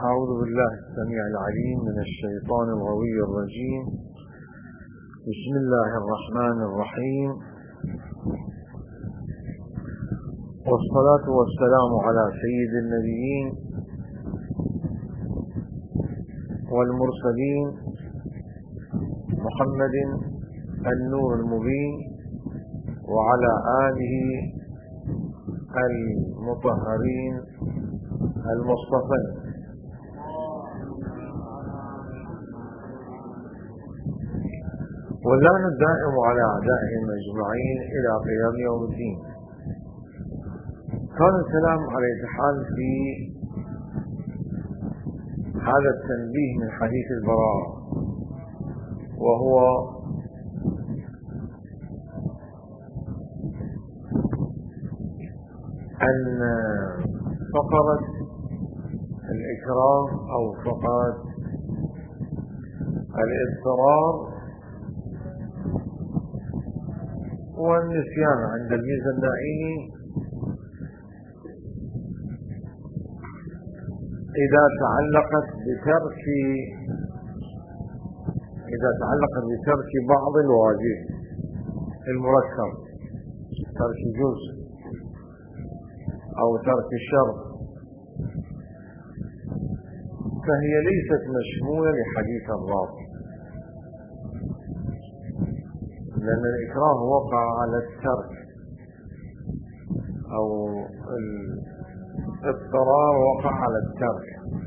أعوذ بالله السميع العليم من الشيطان الغوي الرجيم. بسم الله الرحمن الرحيم، والصلاة والسلام على سيد النبيين والمرسلين محمد النور المبين وعلى آله المطهرين المصطفين. واللعن الدائم على أعدائهم أجمعين إلى قيام يوم الدين. كان الكلام على الحال في هذا التنبيه من حديث البراء، وهو أن فقرة الإكراه أو فقرة الاضطرار والنسيان عند الميزانائي إذا تعلقت بترك بعض الواجب المركب، ترك جزء أو ترك الشرط، فهي ليست مشمولة لحديث الرابط، لأن الإكراه وقع على الترك أو الاضطرار وقع على الترك،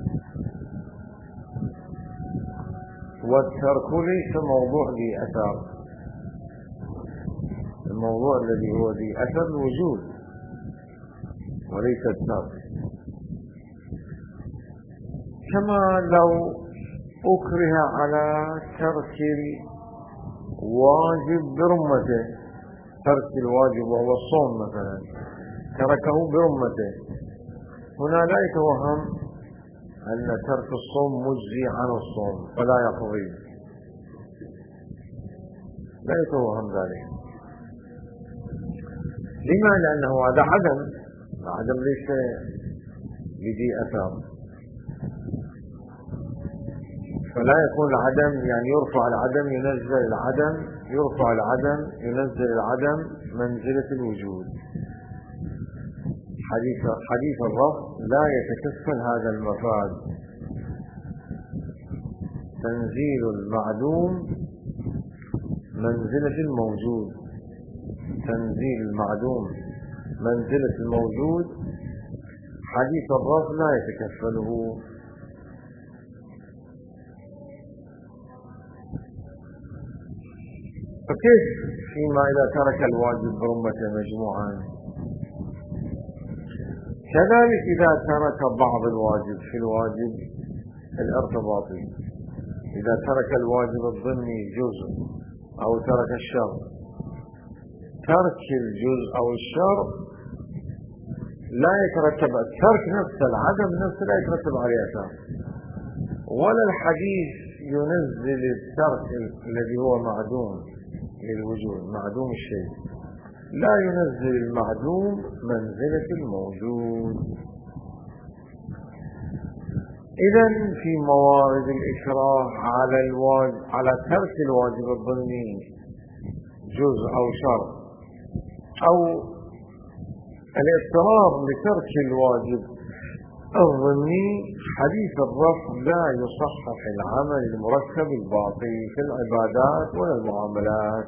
والترك ليس موضوع ذي أثر. الموضوع الذي هو ذي أثر الوجود وليس الترك. كما لو أكره على ترك الواجب برمته، ترك الواجب وهو الصوم مثلا، تركه برمته، هنا لا يتوهم أن ترك الصوم مجزي عن الصوم فلا يقضي، لا يتوهم ذلك. لما؟ لأنه هذا عدم ليس بذي أثر، فلا يكون العدم يعني يرفع العدم ينزل العدم، يرفع العدم ينزل العدم منزلة الوجود. حديث الرفع لا يتكفل هذا المفاد. تنزيل المعدوم منزلة الموجود، تنزيل المعدوم منزلة الموجود، حديث الرفع لا يتكفله. فكيف فيما إذا ترك الواجب برمته مجموعا؟ كذلك إذا ترك بعض الواجب في الواجب الارتباطي، إذا ترك الواجب الضمني جزء أو ترك الشرط، ترك الجزء أو الشرط لا يترتب الترك نفسه، العدم نفسه لا يترتب عليه أثر، ولا الحديث ينزل الترك الذي هو معدوم للوجود، معدوم الشيء لا ينزل المعدوم منزلة الموجود. إذن في موارد الإكراه على ترك الواجب الضمني جزء أو شرط، أو الاضطرار لترك الواجب الضمني، حديث الرفع لا يصحح العمل المركب الباطل في العبادات ولا المعاملات.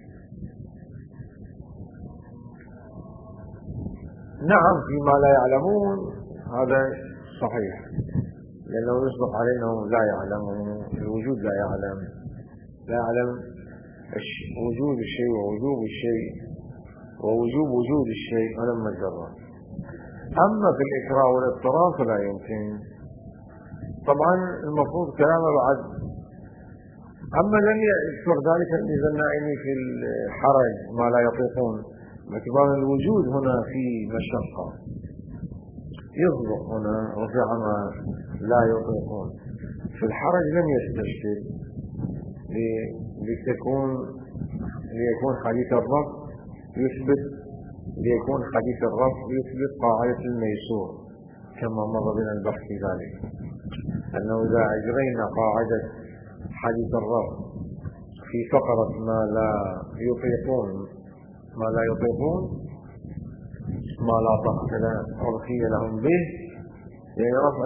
نعم فيما لا يعلمون هذا صحيح، لأنه يصدق عليهم لا يعلمون، الوجود لا يعلم وجود الشيء ووجوب الشيء ووجوب وجود الشيء ولما جرى. أما في الإكراه والاضطرار فلا يمكن. طبعا المفروض كلامه بعد. أما لم يذكر ذلك الميزانائي في الحرج ما لا يطيقون، باعتبار الوجود هنا في مشقة، يصدق هنا رفع ما لا يطيقون. في الحرج لم يستشكل ليكون حديث الرب يثبت قاعدة الميسور كما مر بنا البحث في ذلك. أنه إذا أجرينا قاعدة حديث الرفض في فقرة ما لا يطيقون ما لا طاقة لهم به، يعني رفع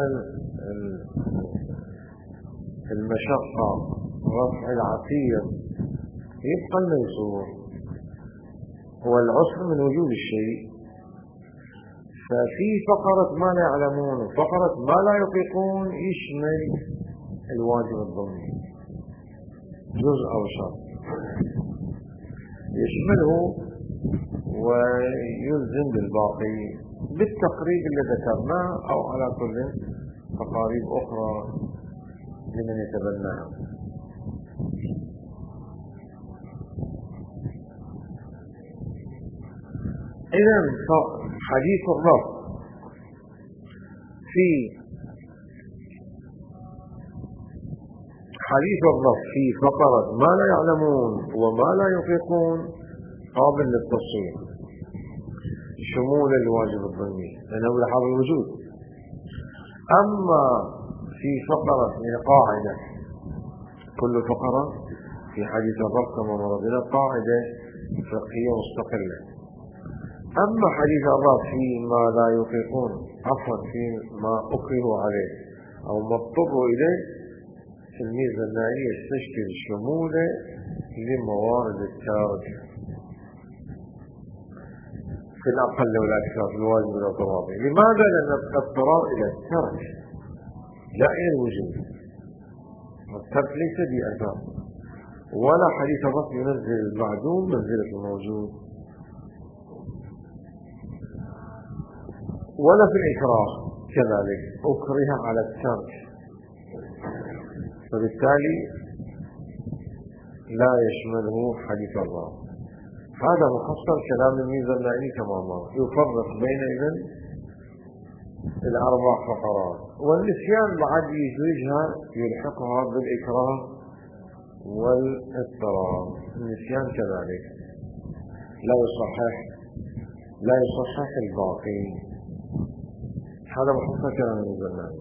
المشقة، رفع العسير، يبقى الميسور. هو العسر من وجود الشيء. ففي فقرة ما لا يعلمون وفقرة ما لا يطيقون يشمل الواجب الضمني جزء أو شرط، يشمله ويلزم بالباقي بالتقريب اللي ذكرناه، أو على كل تقاريب أخرى لمن يتبناها. إذن حديث الرفض في فقرة ما لا يعلمون وما لا يطيقون قابل للتصوير شمول الواجب الضمني لأنه لحاظ الوجود. أما في فقرة من قاعدة، كل فقرة في حديث الرفض كما مر بنا قاعدة فقهية مستقلة. أما حديث الرفض فيما لا يطيقون، عفوا فيما أكرهوا عليه أو ما اضطروا إليه، الميزة النائية تشكل شمولة لموارد التارك في الأقل والأكثر في الواجب والاضطراري. لماذا؟ لأن الاضطرار إلى الترك لا إلى الوجود. الترك ليس بأثار، ولا حديث الرفض ينزل المعدوم منزلة الموجود، ولا في الإكراه كذلك أكره على الترك، فبالتالي لا يشمله حديث الرفض. هذا مخصص كلام الميزة النائي تماما، يفرق بين إذن الأربع فقرات. والنسيان بعد يزوجها يلحقها بالإكراه والاضطرار. النسيان كذلك لا يصحح الباقي. هذا مخصص كلام الميزة النائي.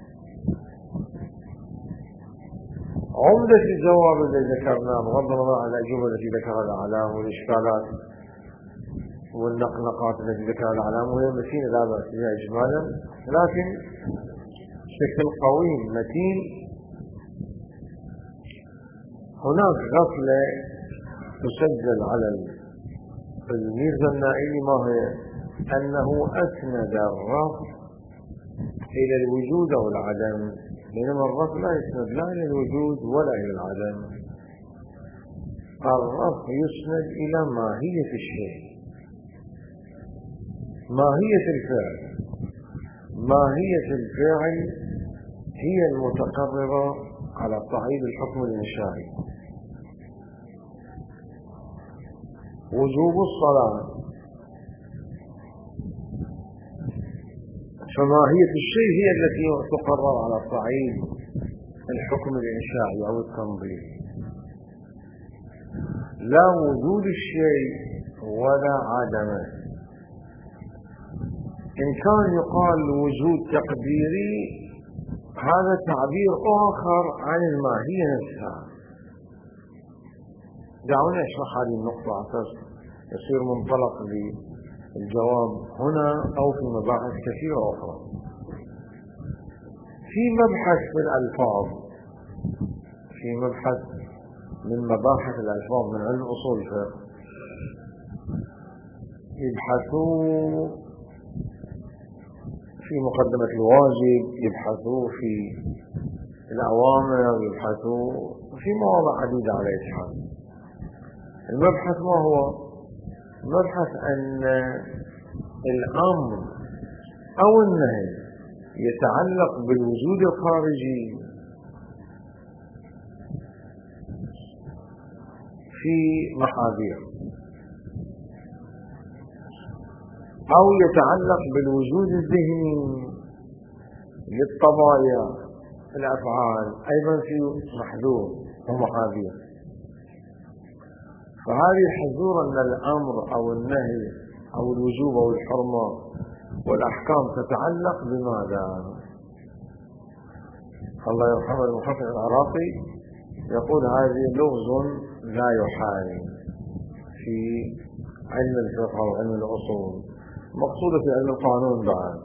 عمدة الجواب الذي ذكرناه بغض النظر عن الأجوبة التي ذكرها الأعلام والإشكالات والنقنقات التي ذكرها الأعلام، وهي متينة لا بأس بها إجمالا، لكن بشكل قوي متين. هناك غفلة تسجل على الميزة النائي، ما هي؟ أنه أسند الرفض إلى الوجود أو العدم، بينما الرفض لا يسند لا إلى الوجود ولا إلى العدم. الرفض يسند إلى ماهية الشيء، ماهية الفعل هي المتقررة على صعيد الحكم الإنشائي. وجوب الصلاة، فماهية الشيء هي التي تقرر على صعيد الحكم الإنشائي أو التنظيم، لا وجود الشيء ولا عدمه. إن كان يقال وجود تقديري، هذا تعبير آخر عن الماهية نفسها. دعونا نشرح هذه النقطة أساس يصير منطلق للجواب هنا أو في مباحث كثيرة أخرى. في مبحث في الألفاظ، في مبحث من مباحث الألفاظ من علم أصول الفقه، يبحثوا في مقدمة الواجب، يبحثوا في الأوامر، يبحثوا في مواضع عديدة على إجحال. المبحث ما هو؟ مبحث أن الأمر أو النهي يتعلق بالوجود الخارجي في محاذير، أو يتعلق بالوجود الذهني للطبايع الأفعال أيضا في محذور ومحاذير. فهذه الحذور أن الأمر أو النهي أو الوجوب أو الحرمة والأحكام تتعلق بماذا؟ الله يرحمه المحقق العراقي يقول هذه لغز لا يحال في علم الفقه وعلم الأصول، مقصودة في علم القانون بعد.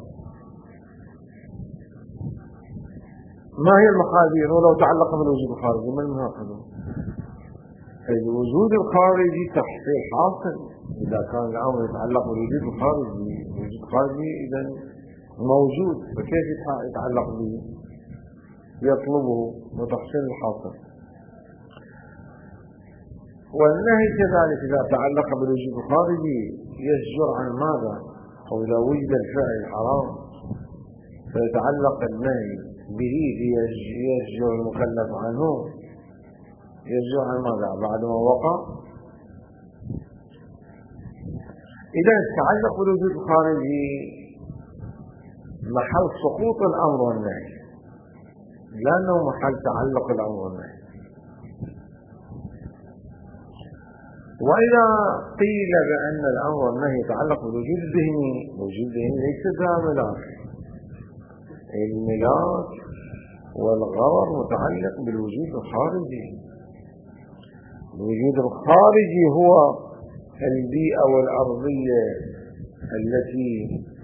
ما هي المقادير ولو تعلق بالوجود الخارجي؟ ما المناقضة؟ الوجود الخارجي تحصيل حاصل. إذا كان الأمر يتعلق بالوجود الخارجي، الوجود الخارجي إذا موجود، فكيف يتعلق به؟ يطلبه وتحصيل الحاصل. والنهي كذلك إذا تعلق بالوجود الخارجي يزجر عن ماذا؟ أو إذا وجد الفعل الحرام فيتعلق النهي به يزجر المكلف عنه، يزجر عن ماذا بعد ما وقع؟ إذا تعلق بالوجود الخارجي محل سقوط الأمر والنهي، لأنه محل تعلق الأمر والنهي. وإذا قيل بأن الأمر والنهي يتعلق بالوجود الذهني، الوجود الذهني ليس ذا ملاك، الملاك والغرض متعلق بالوجود الخارجي. الوجود الخارجي هو البيئة والأرضية التي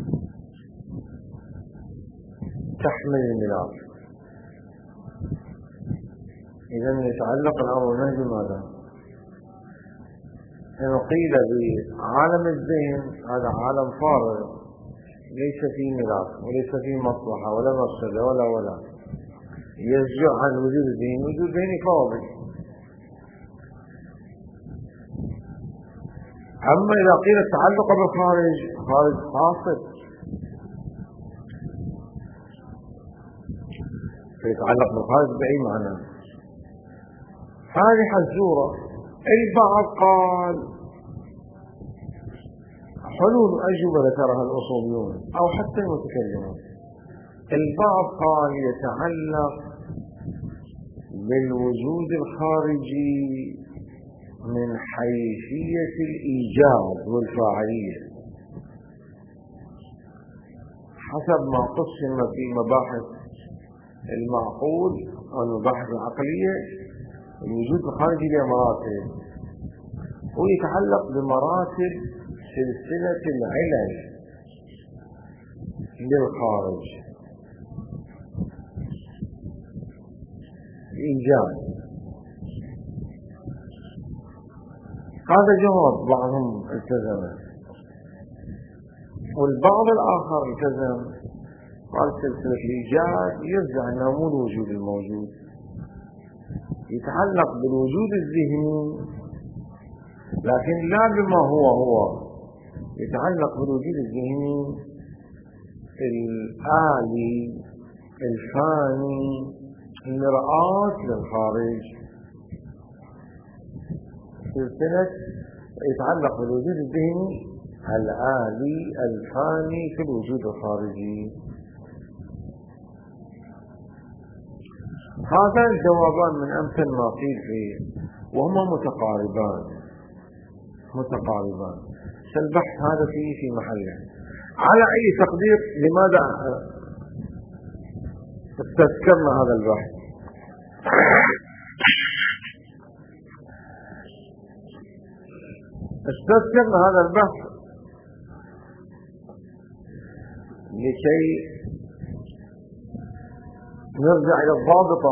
تحمل الملاك. إذا يتعلق الأمر والنهي بماذا؟ إنه قيل بعالم الذهن هذا عالم فارغ ليس فيه ملاك وليس فيه مصلحة ولا مفسدة ولا يزجع عن وجود الذهن، وجود الذهن فاضي. أما إذا قيل التعلق بالخارج، خارج حاصل، فيتعلق بالخارج بأي معنى؟ هذه حزورة. البعض قال حلول أجوبة ذكرها الأصوليون أو حتى المتكلمون. البعض قال يتعلق بالوجود الخارجي من حيثية الإيجاد والفاعلية حسب ما قسم في مباحث المعقول والمباحث العقلية. الوجود الخارجي له مراتب، ويتعلق بمراتب سلسلة العلل للخارج. إيجاد، هذا جواب بعضهم التزم، والبعض الآخر التزم قال سلسلة الإيجاد يرجع أنه مو الوجود الموجود، يتعلق بالوجود الذهني لكن لا بما هو يتعلق بالوجود الذهني الآلي الفاني المرآة للخارج. سلسلة يتعلق بالوجود الذهني الآلي الفاني في الوجود الخارجي. هذان الجوابان من أمثل ما قيل فيه وهما متقاربان. فالبحث هذا فيه في محله. على أي تقدير لماذا استذكرنا هذا البحث؟ استذكرنا هذا البحث لكي نرجع إلى الضابطة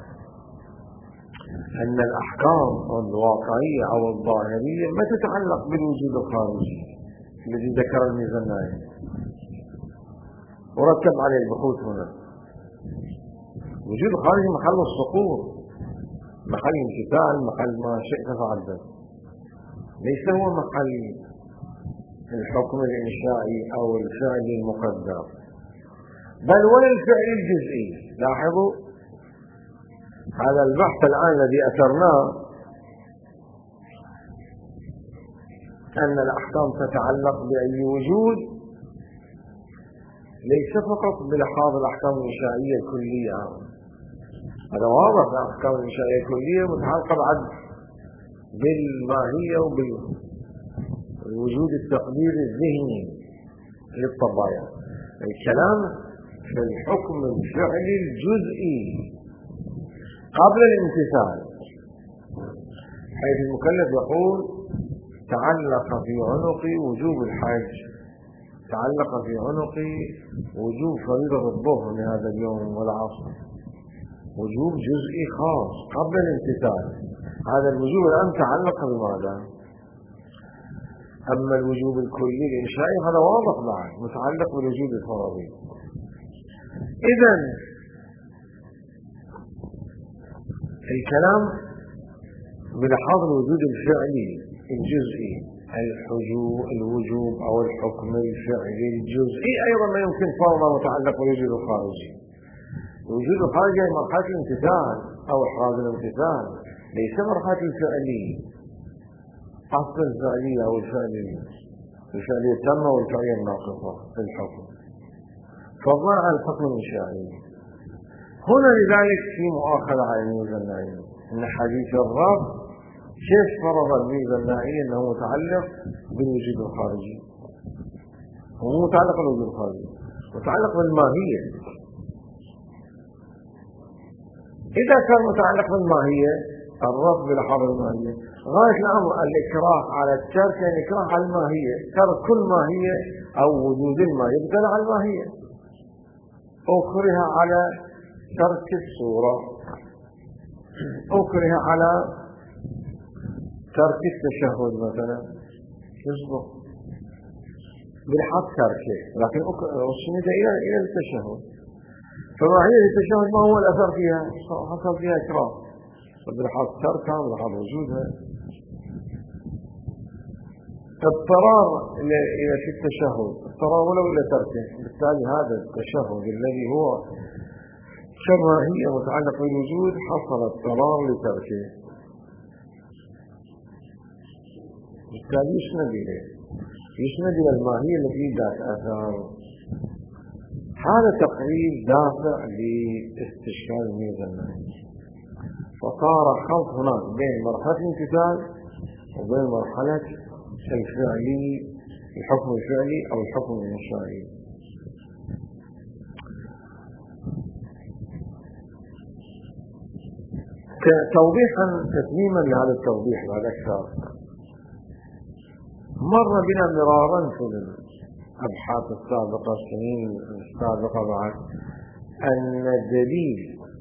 أن الأحكام الواقعية أو الظاهرية ما تتعلق بالوجود الخارجي الذي ذكر الميزانية ورتب عليه البحوث هنا. الوجود الخارجي محل السقوط، محل امتثال، محل ما شئت فعلت، ليس هو محل الحكم الإنشائي أو الفعل المقدر، بل ولا الفعل الجزئي. لاحظوا هذا البحث الآن الذي أثرناه أن الأحكام تتعلق بأي وجود ليس فقط بلحاظ الأحكام الإنشائية الكلية، هذا واضح. الأحكام الإنشائية الكلية متعلقة بعد بالماهية وبالوجود التقديري الذهني للطبايا. الكلام في الحكم الفعلي الجزئي قبل الامتثال، حيث المكلف يقول تعلق في عنقي وجوب الحج، تعلق في عنقي وجوب فريضة الظهر لهذا اليوم والعصر، وجوب جزئي خاص قبل الامتثال. هذا الوجوب الآن تعلق بماذا؟ أما الوجوب الكلي الإنشائي هذا واضح بعد متعلق بالوجوب الفرضي. إذن الكلام بلحاظ الوجود الفعلي الجزئي، الوجوب أو الحكم الفعلي الجزئي أيضا ما يمكن فرضه متعلق بالوجود الخارجي. الوجود الخارجي هي مرحلة الامتثال أو إحراز الامتثال، ليس مرحلة الفعلي، أصل الفعلية أو الفعلية التامة والفعلية الناقصة في الحكم، فضلا عن الحكم الإنشائي. هنا لذلك في مؤاخذة على الميزة النائية، إن حديث الرب كيف فرض الميزة النائية أنه متعلق بالوجود الخارجي؟ هو متعلق بالوجود الخارجي، متعلق بالماهية. إذا كان متعلق بالماهية الرب بلحاظ الماهية، غاية الأمر الإكراه على الترك يعني إكراه على الماهية، ترك كل ماهية أو وجود الماهية يبتلى على الماهية، أكره على ترك الصورة، أكره على ترك التشهد مثلا يصبح بالحق تركه، لكن وصلت إلى التشهد، فماهية التشهد ما هو الأثر فيها؟ حصل فيها إكراه، بالحق تركها بالحق وجودها. اضطرار إلى في التشهد، اضطرار ولو إلى تركه، بالتالي هذا التشهد الذي هو كماهية متعلق بالوجود حصل اضطرار لتركه، بالتالي يسند إلى الماهية التي ذات آثار. هذا تقريب دافع لاستشكال الميزة النائية، فصار خلط هناك بين مرحلة الامتثال وبين مرحلة الفعلي، الحكم الفعلي أو الحكم الإنشائي. توضيحا تتميما لهذا التوضيح بعد أكثر، مر بنا مرارا في الأبحاث السابقة السنين السابقة بعد أن الدليل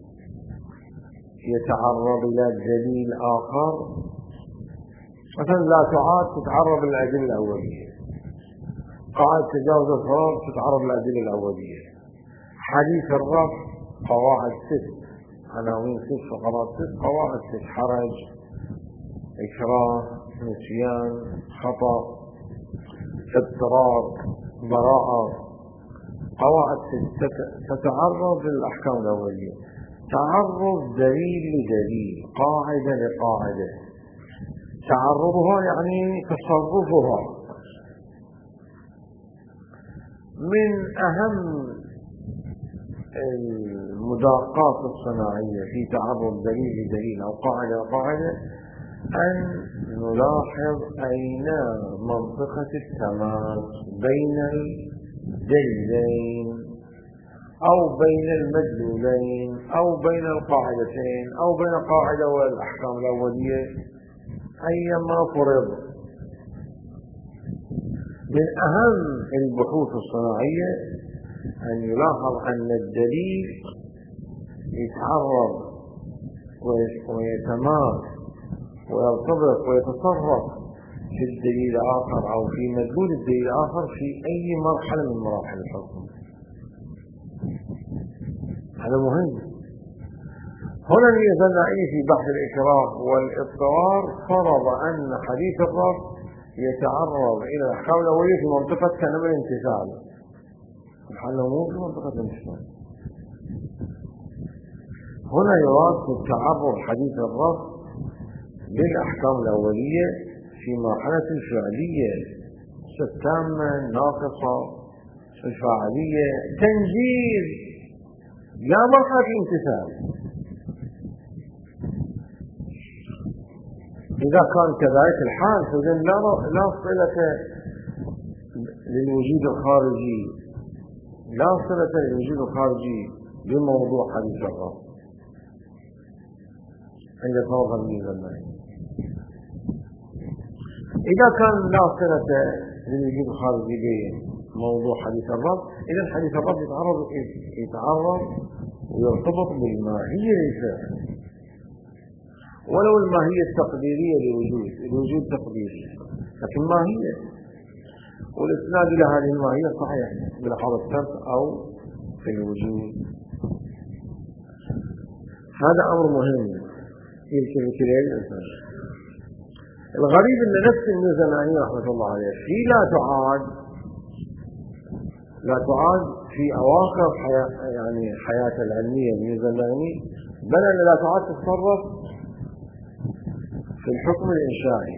يتعرض إلى دليل آخر، مثلا لا تعاد تتعرض للأدلة الأولية، قاعدة تجاوز الفرض تتعرض للأدلة الأولية، حديث الرفع قواعد 6، عناوين 6، فقرات 6، قواعد 6، حرج، إكراه، نسيان، خطأ، اضطرار، براءة، قواعد 6 تتعرض للأحكام الأولية، تعرض دليل لدليل، قاعدة لقاعدة، تعرضها يعني تصرفها. من أهم المداقات الصناعية في تعرض دليل لدليل أو قاعدة لقاعدة أن نلاحظ أين منطقة التماس بين الدليلين أو بين المدلولين أو بين القاعدتين أو بين القاعدة والأحكام الأولية أيما فرض. من أهم البحوث الصناعية أن يلاحظ أن الدليل يتعرض ويتماس ويرتبط ويتصرف في الدليل الآخر أو في مدلول الدليل الآخر في أي مرحلة من مراحل الحكم. هذا مهم. هنا الميزة النائية في بحث الإكراه والاضطرار فرض أن حديث الرفع يتعرض إلى الأحكام الأولية في منطقة كلام الامتثال، محله مو في منطقة الامتثال. هنا يراد تعرض حديث الرفع للأحكام الأولية في مرحلة الفعلية التامة ناقصة، الفاعلية تنجيز لا مرحلة الامتثال. إذا كان كذلك الحال فإذن لا صلة للوجود الخارجي لا صلة للوجود الخارجي بموضوع حديث الرب عند فرض الميزة المعنية. إذا كان لا صلة للوجود الخارجي بموضوع حديث الرب، إذا حديث الرب يتعرض ويرتبط بالماهية للفعل، ولو الماهية التقديرية الوجود تقديري، لكن ماهية، والإسناد إلى هذه الماهية صحيح بلحظة الشمس أو في الوجود. هذا أمر مهم يلتفت إليه الإنسان. الغريب أن نفس الميزاني رحمة الله عليه في لا تعاد في أواخر حياة العلمية الميزاني، بل أن لا تعاد تتصرف في الحكم الإنشائي،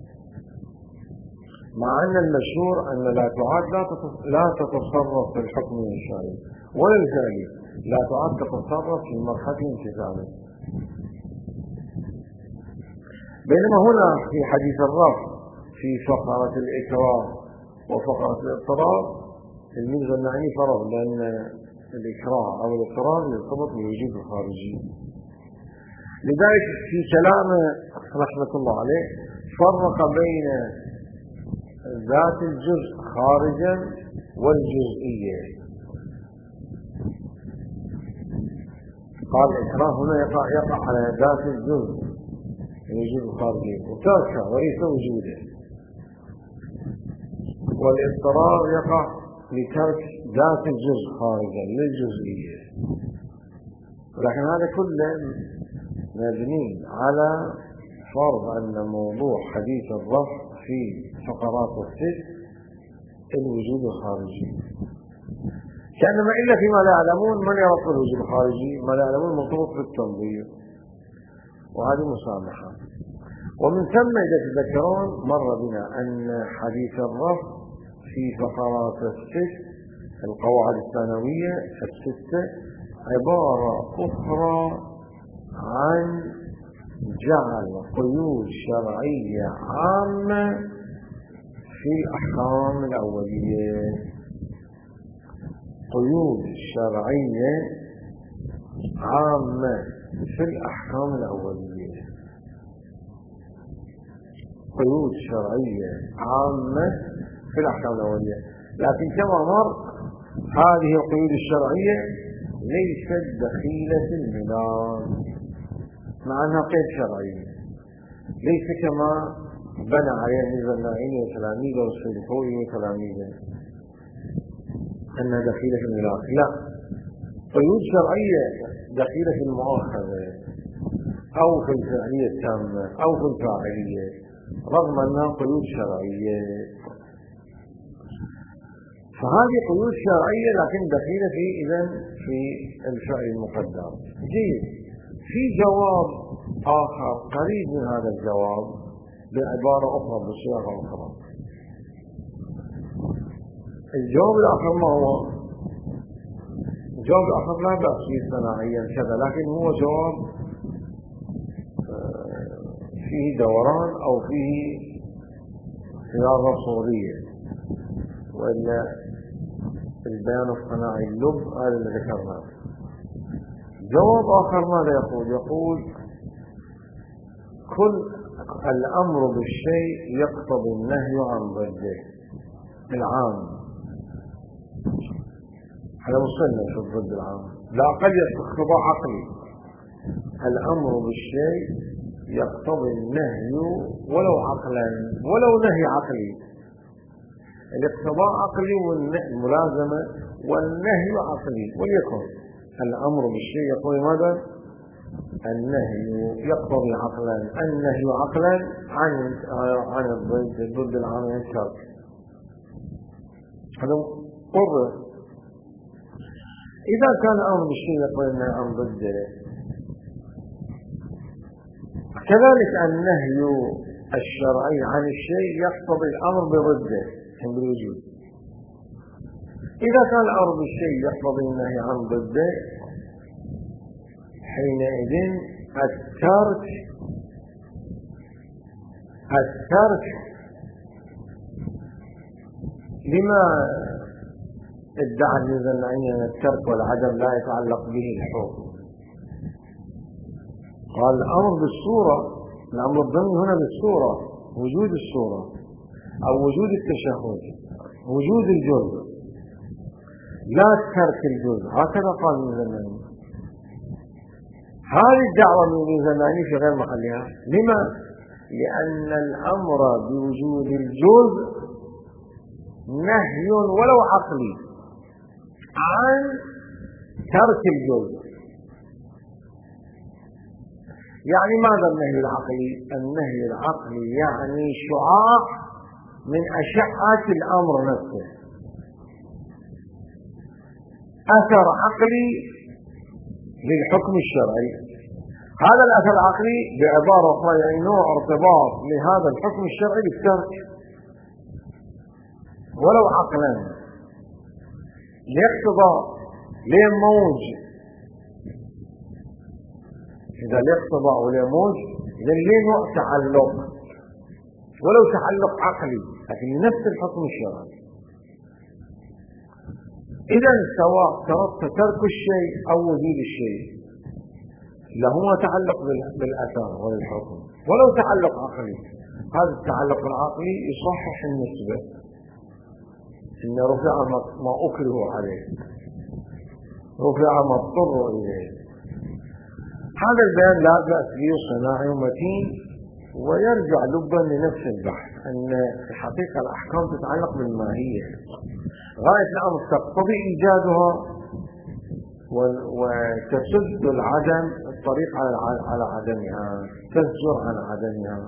مع أن المشهور أن لا تعاد لا تتصرف في الحكم الإنشائي ولا الفعلي، لا تعاد تتصرف في مرحلة الانتقالية. بينما هنا في حديث الرفع في فقرة الإكراه وفقرة الاضطراب الميزة المعني فرض، لأن الإكراه أو الاضطراب يرتبط بالوجود الخارجي. لذلك في كلامه رحمة الله عليه فرق بين ذات الجزء خارجا والجزئية. قال الإكراه هنا يقع على ذات الجزء الوجود الخارجي وتركه وليس وجوده، والاضطرار يقع لترك ذات الجزء خارجا للجزئية. ولكن هذا كله مبني على فرض أن موضوع حديث الرفع في فقرات الست الوجود الخارجي، كأنما إلا فيما لا يعلمون من يرفض الوجود الخارجي، ما لا يعلمون مرتبط بالتنظير، وهذه مسامحة. ومن ثم إذا تذكرون مر بنا أن حديث الرفع في فقرات الست القواعد الثانوية الستة عبارة أخرى عن جعل قيود شرعية عامة في الأحكام الأولية، قيود شرعية عامة في الأحكام الأولية، قيود شرعية عامة في الأحكام الأولية. لكن كما مر هذه القيود الشرعية ليست دخيلة الميلاد، مع أنها قيد شرعي، ليس كما بنى عليه الميزة النائية وتلاميذه والسيد الخوي وتلاميذه أنها دخيلة في الميلاد. لا، قيود شرعية دخيلة في المؤاخذة أو في الفعلية التامة أو في الفاعلية، رغم أنها قيود شرعية. فهذه قيود شرعية لكن دخيلة في الفعل المقدر. جيد. في جواب آخر قريب من هذا الجواب بعبارة أخرى بصيغة أخرى. الجواب الآخر ما هو؟ الجواب الآخر لا بأس فيه صناعيا كذا، لكن هو جواب فيه دوران أو فيه صياغة صورية، وإلا البيان الصناعي اللب هذا اللي ذكرناه. جواب آخر ماذا يقول؟ يقول كل الأمر بالشيء يقتضي النهي عن ضده العام. هذا مصنف في الضد العام، لا قد اقتضاء عقلي. الأمر بالشيء يقتضي النهي ولو عقلا ولو نهي عقلي. الاقتضاء عقلي والملازمة والنهي عقلي. وليكن الأمر بالشيء يقول ماذا؟ النهي يقتضي عقلا، النهي عقلا عن الضد العام الشرط. هذا قرر. إذا كان الأمر بالشيء يقول النهي عن ضده، كذلك النهي الشرعي عن الشيء يقتضي الأمر بضده عند الوجود. إذا كان الأمر بالشيء يقتضي النهي عن ضده، حينئذ الترك لما ادعى الميزانية أن الترك والعدم لا يتعلق به الحكم. قال الأمر بالصورة، الأمر الضمني هنا بالصورة، وجود الصورة أو وجود التشهد، وجود الجزء لا ترك الجزء، هكذا قال الميزانية. هذه الدعوة من الميزانية في غير محلها. لما؟ لأن الأمر بوجود الجزء نهي ولو عقلي عن ترك الجزء. يعني ماذا النهي العقلي؟ النهي العقلي يعني شعاع من أشعة الأمر نفسه، أثر عقلي للحكم الشرعي. هذا الأثر العقلي بعبارة أخرى يعني نوع ارتباط لهذا الحكم الشرعي بالترك ولو عقلا، لاقتضاء لموج. إذا لاقتضاء ولموج إذا ليه نوع تعلق ولو تعلق عقلي لكن نفس الحكم الشرعي. إذا سواء ترك الشيء أو وجود الشيء لهما تعلق بالأثار والحكم ولو تعلق عقلي. هذا التعلق العقلي يصحح النسبة، إن رفع ما أكره عليه، رفع ما اضطر إليه. هذا البيان لا بأس به صناعي ومتين، ويرجع لبا لنفس البحث أن الحقيقة الأحكام تتعلق بالماهية. غاية الأمر تقتضي إيجادها وتسد العدم الطريق على عدمها، تزجر عن عدمها.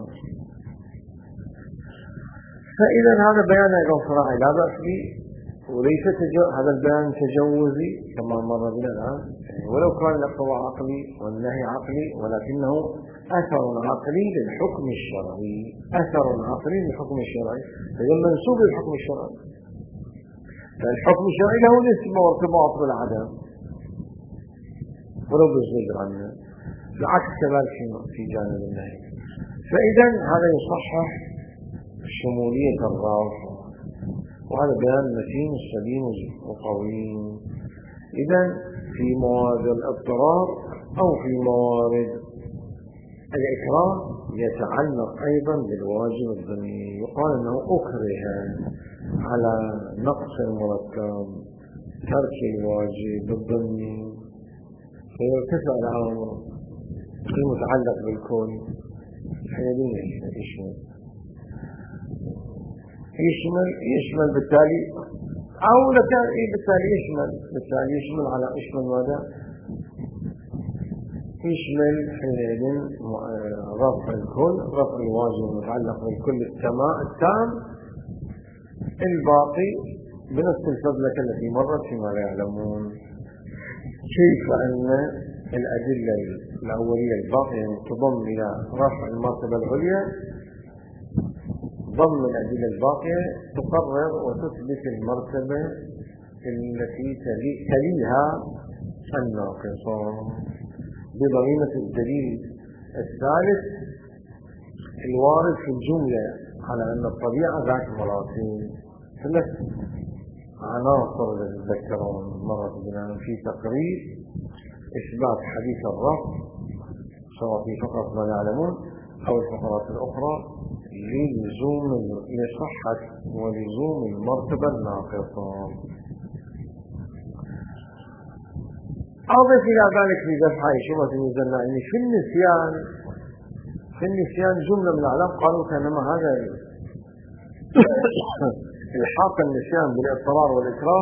فإذا هذا بيان أيضا صناعي لا بأس به، وليس هذا البيان تجوزي كما مر بنا الآن، ولو كان الاقتضاء عقلي والنهي عقلي ولكنه أثر عقلي للحكم الشرعي، أثر عقلي للحكم الشرعي، فإذا منسوب للحكم الشرعي. فالحكم الشرعي له نسبة وارتباط بالعدم ولو بالزجر عنه، العكس كذلك في جانب النهي. فإذا هذا يصحح شمولية الرافع، وهذا بيان متين سليم وقوي. إذا في موارد الاضطرار أو في موارد الإكراه يتعلق أيضا بالواجب الضمني، يقال أنه أكره على نقص المركب، ترك الواجب الضمني، فيرتفع الأمر المتعلق بالكون حينئذ يشمل بالتالي أو بالتالي يشمل على ماذا؟ يشمل حينئذ رفع الكل، رفع الواجب المتعلق بالكل التام الباقي بنفس الفضلة التي مرت فيما لا يعلمون. كيف أن الأدلة الأولية الباقية تضم إلى رفع المرتبة العليا، ضمن الأدلة الباقية تقرر وتثبت المرتبة التي تليها الناقصة بضميمة الدليل الثالث الوارد في الجملة على أن الطبيعة ذات مراتب، ثلاث عناصر تذكرون مرة بنا في تقرير إثبات حديث الرفع سواء في فقرة ما يعلمون أو الفقرات الأخرى لصحة ولزوم المرتبة الناقصة. أضف إلى ذلك في دفع شبهة الميزانية أن في النسيان جملة من العلماء قالوا كأنما هذا الحاق النسيان بالاضطرار والإكراه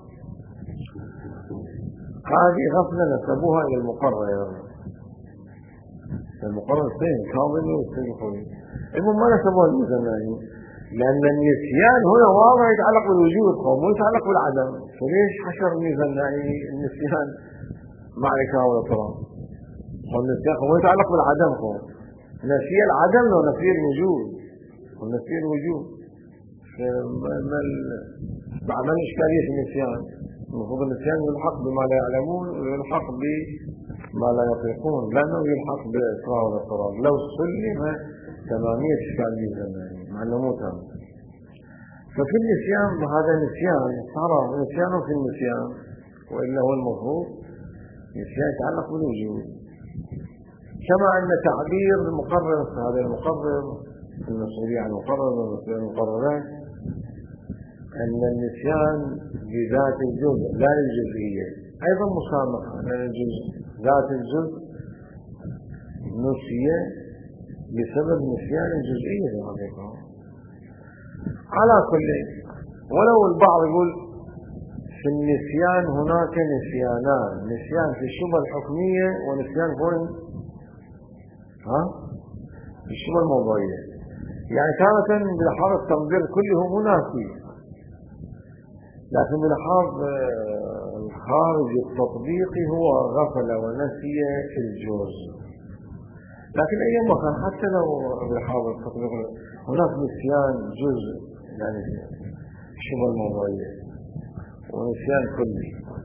هذه غفلة نسبوها إلى المقرر السين كاظمي والسيد. المهم ما نسبوها الميزانية لأن النسيان هنا واضح يتعلق بالوجود ويتعلق بالعدم، فليش حشر الميزانية النسيان مع الإكراه والاضطرار؟ والنسيان هو يتعلق بالعدم، نفي العدم ونفي الوجود ونفي الوجود. ما الإشكالية في النسيان؟ المفروض النسيان يلحق بما لا يعلمون ويلحق بما لا يطيقون، لأنه يلحق بالإكراه والاضطرار. لو سلم تمامية إشكالية مع أنه مو تام. ففي النسيان هذا نسيان حرام، نسيان في النسيان، وإلا هو المفروض نسيان يتعلق بالوجود. كما أن تعبير المقرر، هذا المقرر المسؤولية عن المقرر والمقررات، أن النسيان بذات الجزء لا للجزئية، أيضا مسامحة، لأن ذات الجزء نسي بسبب نسيان الجزئية في الحقيقة. على كل، ولو البعض يقول في النسيان هناك نسيانان، نسيان في الشبهة الحكمية ونسيان في الشبهة الموضوعية. يعني تارة بلحاظ التنظير كله منافي، لكن بلحاظ الخارج التطبيقي هو غفل ونسي الجزء. لكن أي مكان حتى لو بلحاظ التطبيق هناك نسيان جزء، يعني الشبهة الموضوعية ونسيان كلي،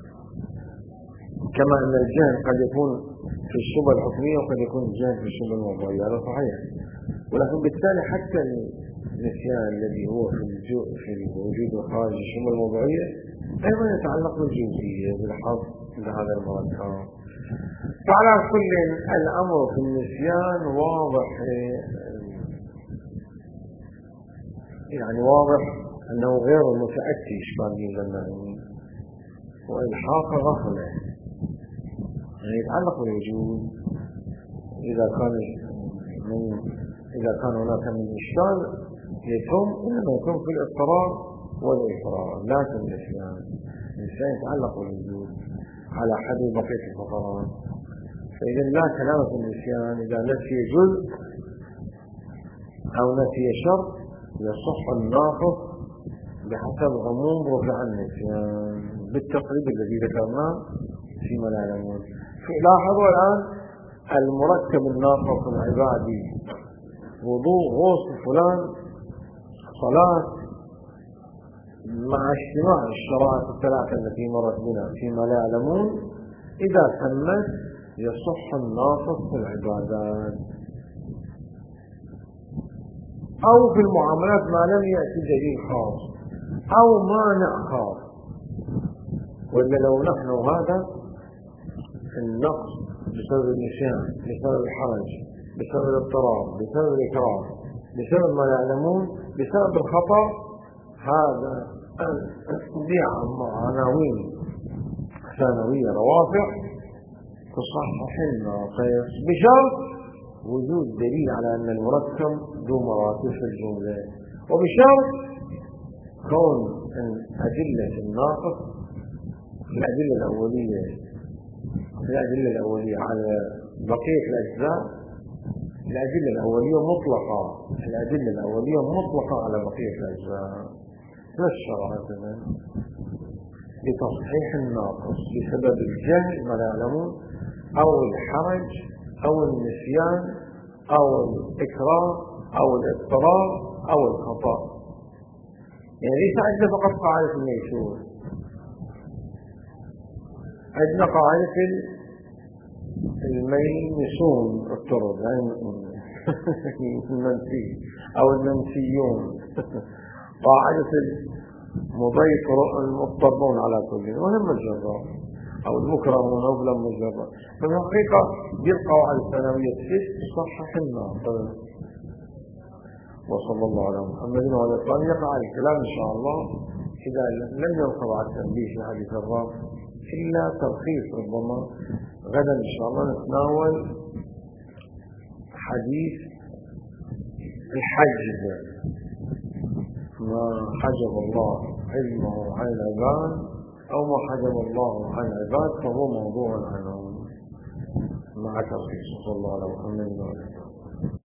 كما أن الجهل قد يكون في الشبهة الحكمية وقد يكون الجهل في الشبهة الموضوعية، هذا صحيح. ولكن بالتالي حتى النسيان الذي هو في الوجود وخارج الشبهة الموضوعية أيضا يتعلق بالجزئية بلحاظ هذا المركب. فعلى كل الأمر في النسيان واضح، يعني واضح أنه غير متأتي إشبال بالزمان وإلحاق غفلة، يعني يتعلق بالوجود. إذا كان هناك من إشكال يكون إنما يكون في الاضطرار والإقرار، لا في النسيان. النسيان يتعلق بالوجود على حد بقية الفقرات. فإذا لا كلام في النسيان إذا نسي جزء أو نسي شرط يصح الناقص بحسب عموم رفع النسيان بالتقريب الذي ذكرناه فيما لا يعلمون. لاحظوا الآن المركب الناقص العبادي، وضوء، غسل، فلان، صلاة، مع اجتماع الشرائط الثلاثة التي مرت بنا فيما لا يعلمون، إذا تمت يصح الناقص في العبادات. أو في المعاملات ما لم يأتي دليل خاص أو مانع خاص. وإلا لو نحن هذا النقص بسبب النسيان، بسبب الحرج، بسبب الاضطراب، بسبب الإكراه، بسبب ما يعلمون، بسبب الخطأ، هذا عناوين ثانوية روافع تصحح الناقص بشرط وجود دليل على أن المركب ذو مراتب في الجملة، وبشرط كون أدلة الناقص الأدلة الأولية على بقية الأجزاء، الأدلة الأولية مطلقة على بقية الأجزاء. لا الشرائط لتصحيح الناقص بسبب الجهل ما لا يعلمون أو الحرج أو النسيان أو الإكراه أو الاضطراب أو الخطأ. يعني ليس عندنا فقط قاعدة الميسور، عندنا قاعدة الميسون الطرد، المنسي أو المنسيون، قاعدة المضطرون على كل وهم الجراء أو المكرمون أو بلا مجرد. في الحقيقة دي القواعد الثانوية تصحح الناقص. وصلى الله على محمد وعلى آله. يقع الكلام إن شاء الله إذا لم ينقض على التنبيه في حديث الرب إلا تلخيص. ربما غدا إن شاء الله نتناول حديث الحجب، ما حجب الله علمه عن العباد أو ما حجب الله عن العباد فهو موضوع عنه مع تلخيص. صلى الله على محمد وعلى آله.